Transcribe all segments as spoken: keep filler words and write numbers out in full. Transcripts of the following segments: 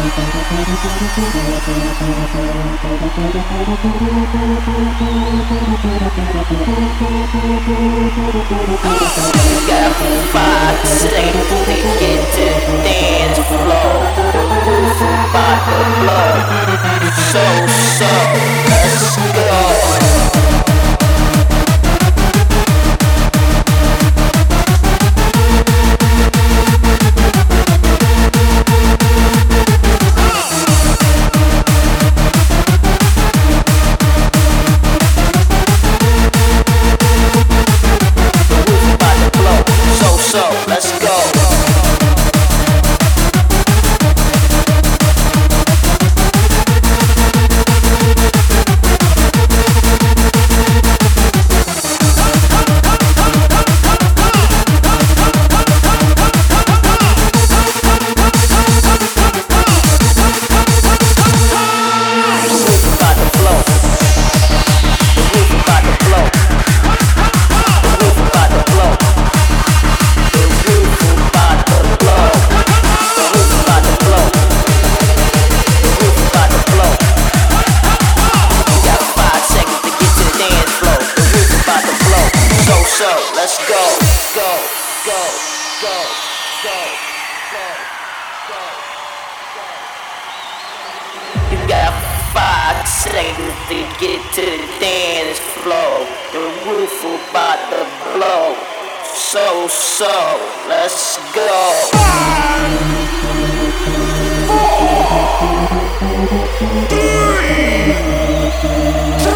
Got five seconds to get to the dance floor. The roof about to blow. So, so, let's go. Let's go. So let's go, go, go, go, go, go, go, go. You got five seconds to get to the dance floor. The roof about to blow. So, so, let's go. Five, four, three, two,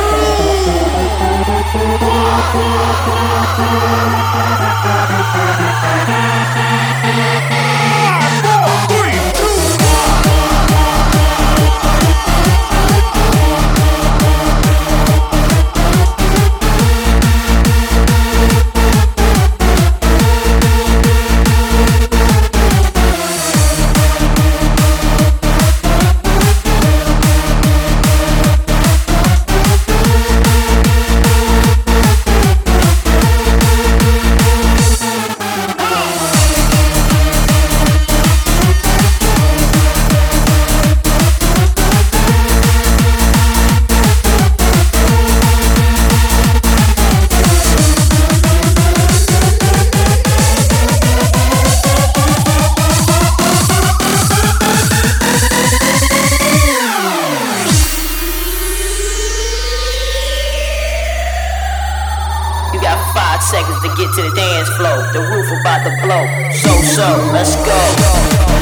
seconds to get to the dance floor. The roof about to blow. So, so, let's go.